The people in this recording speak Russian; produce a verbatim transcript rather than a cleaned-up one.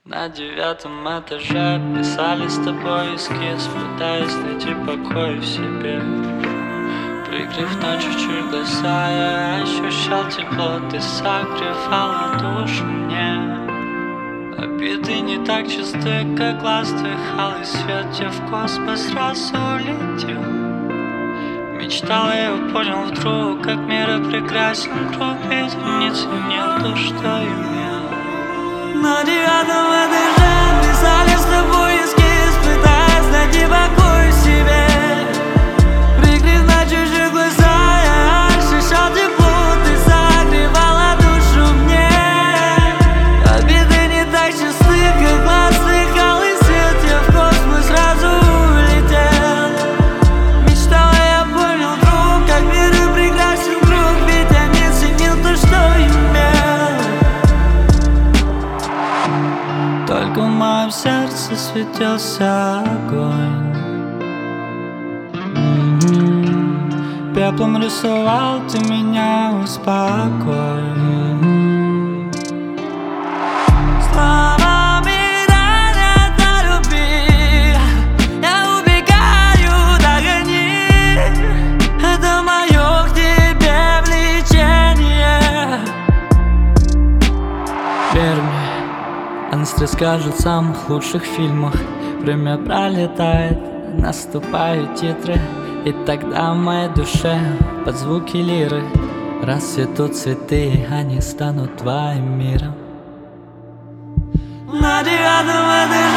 На девятом этаже писали с тобой эскиз, пытаясь найти покой в себе. Прикрыв ночью чуть глаза, я ощущал тепло, ты согревала душу мне. Обиды не так чисты, как глаз твоих алый свет, я в космос раз улетел. Мечтал, я его понял вдруг, как мир прекрасен, круг, ведь не ценил то, что имел. На девятом этаже писали с тобой эскиз, пытаясь найти покой в себе. Прикрыв на чужих глаза, я ощущал тепло, ты согревала душу мне. Обиды не так чисты, как глаз твоих алый свет, я в космос сразу улетел. Мечтал, я понял вдруг, как мир прекрасен круг, ведь я не ценил то, что имел. Только в моем сердце светился огонь. М-м-м. Пеплом рисовал ты меня, успокой. М-м-м. Словами ранят о любви, я убегаю, догони. Это мое к тебе влечение. Верь мне, она расскажет в самых лучших фильмах. Время пролетает, наступают титры, и тогда в моей душе под звуки лиры расцветут цветы, они станут твоим миром. На девятом этаже